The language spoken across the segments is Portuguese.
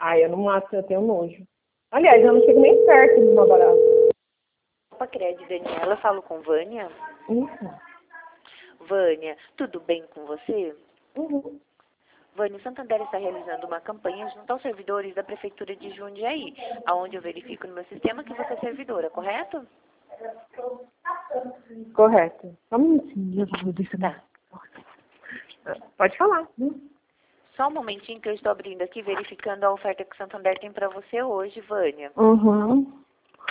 Ai, eu não mato, eu tenho nojo. Aliás, eu não chego nem perto de uma barata. Opa, Cred, Daniela, falo com Vânia. Isso. Vânia, tudo bem com você? Uhum. Vânia, o Santander está realizando uma campanha junto aos servidores da Prefeitura de Jundiaí, onde eu verifico no meu sistema que você é servidora, correto? Correto. Só um minutinho, deixa eu Tá. Pode falar. Só um momentinho que eu estou abrindo aqui, verificando a oferta que o Santander tem para você hoje, Vânia. Uhum.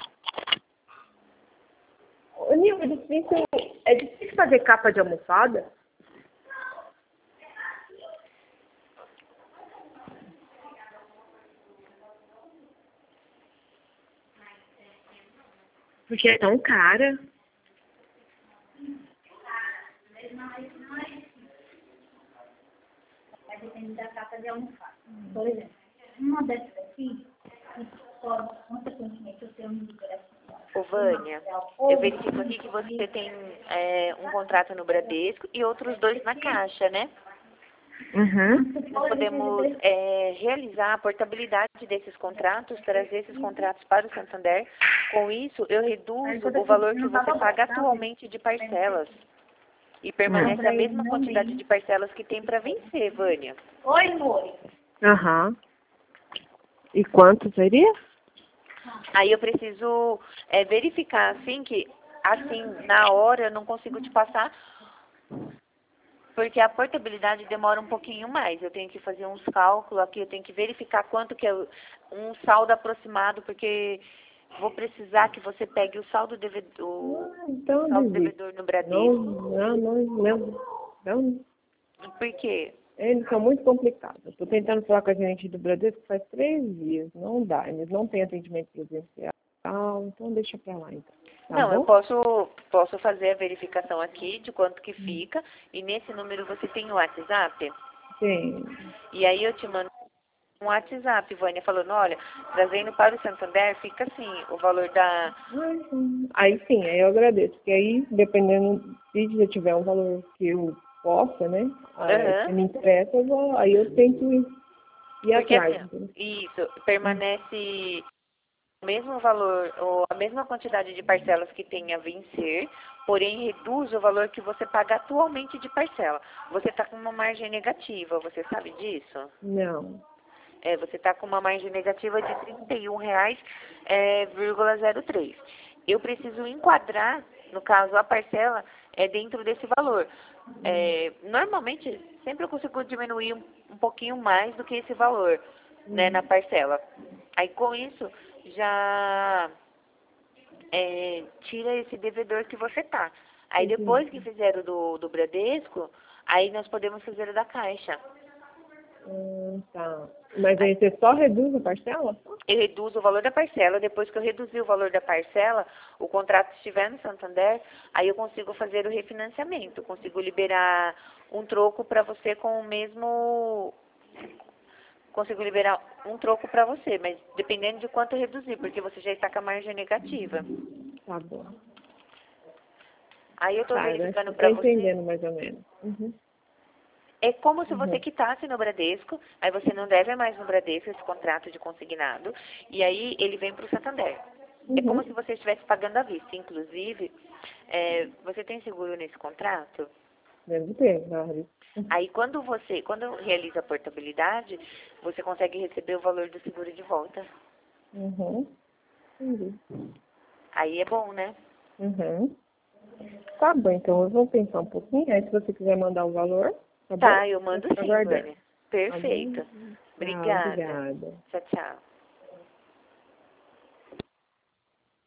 Ô, Nil, é difícil fazer capa de almofada? Porque é tão cara. Vai depender da capa de almofada. Por exemplo, uma dessas aqui, pode, consequentemente, eu tenho um ingresso. Ô, Vânia, eu verifico aqui que você tem um contrato no Bradesco e outros 2 na Caixa, né? Uhum. Nós podemos realizar a portabilidade desses contratos, trazer esses contratos para o Santander. Com isso, eu reduzo o valor que você paga atualmente de parcelas. E permanece a mesma quantidade de parcelas que tem para vencer, Vânia. Oi, amor. Aham. E quanto seria? Aí eu preciso verificar, assim, que assim, na hora eu não consigo te passar, porque a portabilidade demora um pouquinho mais. Eu tenho que fazer uns cálculos aqui, eu tenho que verificar quanto que é um saldo aproximado, porque vou precisar que você pegue o saldo devedor, Então, o saldo desisto. devedor no Bradesco. Não. Por quê? Eles são muito complicados. Estou tentando falar com a gerente do Bradesco faz 3 dias. Não dá. Eles não têm atendimento presencial. Então, deixa pra lá, então. Tá Não, bom? eu posso fazer a verificação aqui de quanto que fica. E nesse número você tem o WhatsApp? Sim. E aí eu te mando um WhatsApp, Vânia, falando, olha, trazendo para o Santander, fica assim, o valor da... Aí sim, aí eu agradeço. Porque aí, dependendo, se já tiver um valor que eu possa, né? Que me interessa, aí eu tento ir Porque atrás. assim, isso, permanece o mesmo valor, ou a mesma quantidade de parcelas que tem a vencer, porém reduz o valor que você paga atualmente de parcela. Você está com uma margem negativa, você sabe disso? Não. Você está com uma margem negativa de R$31,03. Eu preciso enquadrar, no caso, a parcela dentro desse valor. Normalmente, sempre eu consigo diminuir um pouquinho mais do que esse valor, né, na parcela. Aí, com isso, já tira esse devedor que você tá. Aí, depois que fizer o do Bradesco, aí nós podemos fazer o da Caixa. Tá. Mas aí você só reduz a parcela? Eu reduzo o valor da parcela. Depois que eu reduzir o valor da parcela, o contrato estiver no Santander, aí eu consigo fazer o refinanciamento. Consigo liberar um troco para você com o mesmo... Consigo liberar um troco para você, mas dependendo de quanto eu reduzir, porque você já está com a margem negativa. Tá bom. Aí eu estou verificando para Tô você. entendendo mais ou menos. É como se você quitasse no Bradesco, aí você não deve mais no Bradesco esse contrato de consignado, e aí ele vem para o Santander. É como se você estivesse pagando à vista. Inclusive, você tem seguro nesse contrato? Deve ter, claro. Aí quando realiza a portabilidade, você consegue receber o valor do seguro de volta. Entendi. Aí é bom, né? Tá bom, então eu vou pensar um pouquinho. Aí se você quiser mandar o valor, tá bom? Tá, eu mando sim, Aguardar. Vânia. Perfeito. Obrigada. Obrigada. Tchau, tchau.